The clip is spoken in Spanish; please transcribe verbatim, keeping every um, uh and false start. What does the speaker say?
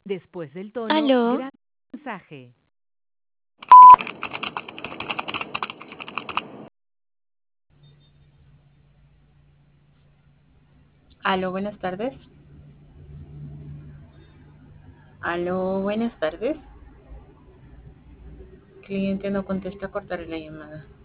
Después del tono, Aló, grabe el mensaje. Aló, buenas tardes. Aló, buenas tardes. Cliente no contesta, cortaré la llamada.